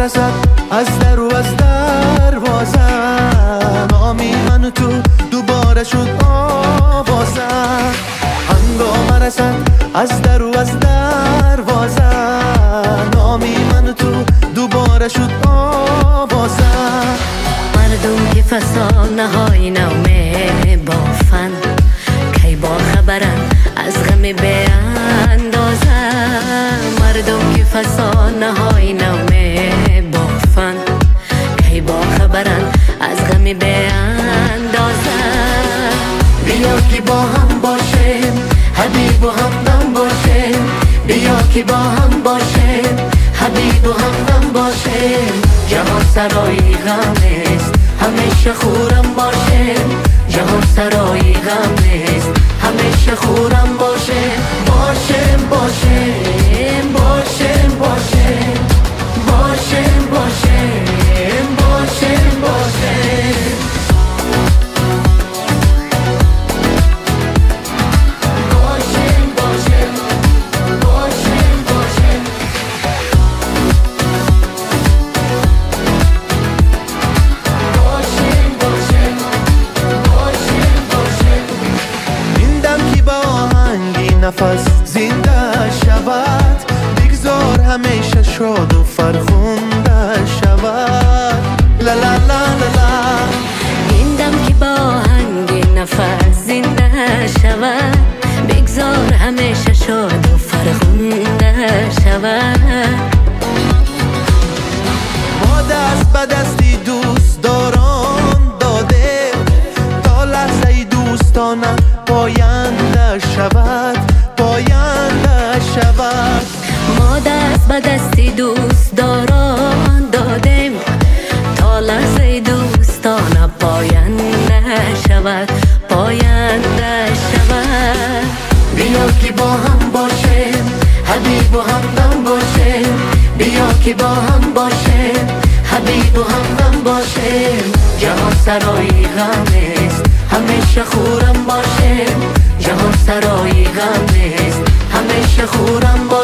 رسد از در و از دروازه، نامی من و تو دوباره شد آوازه. هنگام رسد از در و از دروازه، نامی من و تو دوباره شد آوازه. مردم که فسانه های نومه بافن، کی با خبرن از غم به اندازه. مردم که فسانه های نومه بافن، کی با خبرن از غم به اندازه. بیا که با هم باشیم، حبیب و همدم باشیم. بیا که با هم باشیم، حبیب و همدم باشیم. جهان سرای غم نیست، همیشه خورم باشیم. جهان سرای غم نیست، همیشه خورم باشیم. باشیم باشیم باشیم باشیم باشیم باشیم باشیم باشیم. نفس زنده شود، بگذار همیشه شاد و فرخنده شود. لا لا لا لا. این دم که با آهنگ نفس زنده شود، بگذار همیشه شاد و فرخنده شود. ما دست به دستی دوست داران داده، تا لحظه دوستانه پاینده شود، پاینده شود. ما دست به دستی دوست داران دادیم، تا لحظه دوستانه پاینده شود، پاینده شود. بیا که با هم باشیم، حبیب و همدم باشیم. بیا که با هم باشیم، حبیب و همدم باشیم. جهان سرای غم نیست، همیشه خورم باشیم. جهان سرای غم نیست، همیشه خورم باشیم.